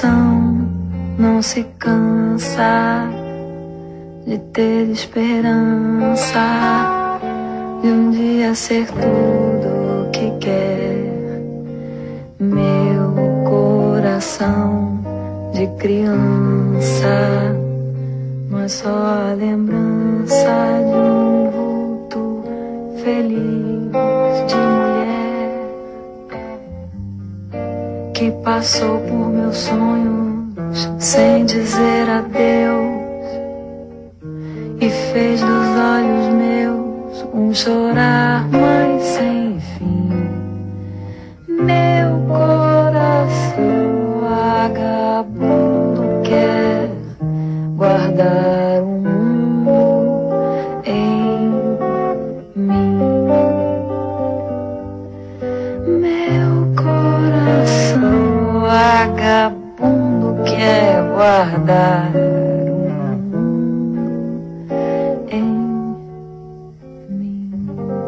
coração não se cansa de ter esperança de um dia ser tudo o que quer. Meu coração de criança não é só a lembrança de um vulto feliz de mulher que passou por meus sonhos sem dizer adeus e fez dos olhos meus um chorar mas sem fim. Meu coração vagabundo quer guardar um mundo em mim. Meu coração vagabundo quer guardar um mundo em mim.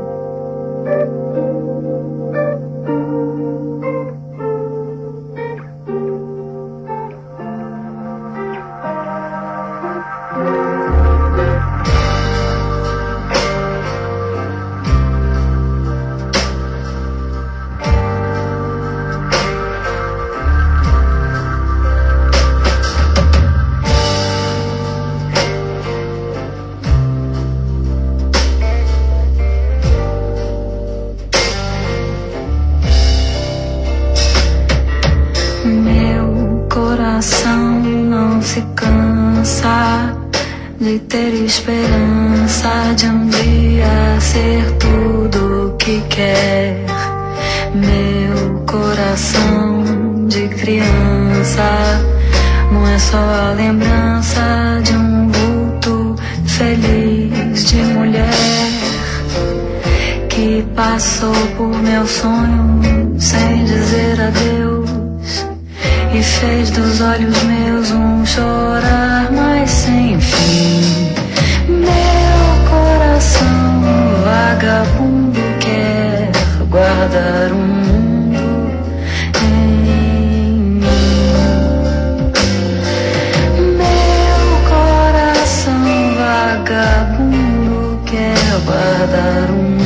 Meu coração não se cansa de ter esperança de um dia ser tudo o que quer. Meu coração de criança não é só a lembrança de um vulto feliz de mulher que passou por meu sonho sem dizer adeus e fez dos olhos meus um chorar mas sem fim. Meu coração vagabundo quer guardar um mundo em mim. Meu coração vagabundo quer guardar um mundo.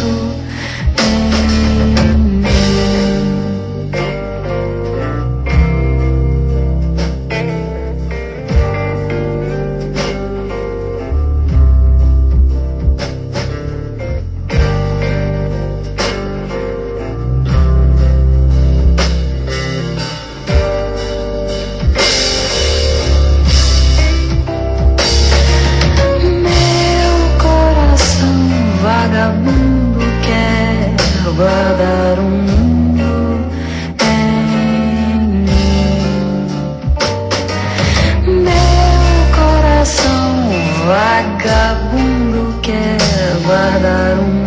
Vagabundo quer guardar um mundo em mim. Meu coração vagabundo quer guardar um mundo.